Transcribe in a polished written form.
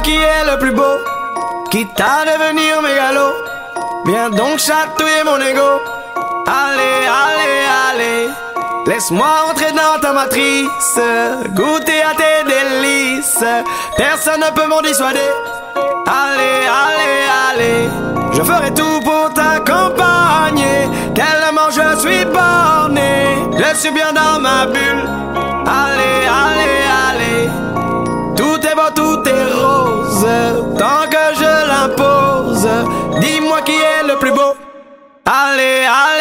qui est le plus beau, quitte à devenir mégalo. Viens donc chatouiller mon ego. Allez, allez, allez, laisse-moi entrer dans ta matrice, goûter à tes délices. Personne ne peut m'en dissuader. Allez, allez, allez, je ferai tout pour t'accompagner. Tellement je suis borné, je suis bien dans ma bulle. Allez, allez, allez, tout est beau, tout est rose, tant que je l'impose. Dis-moi qui est le plus beau. Allez, allez.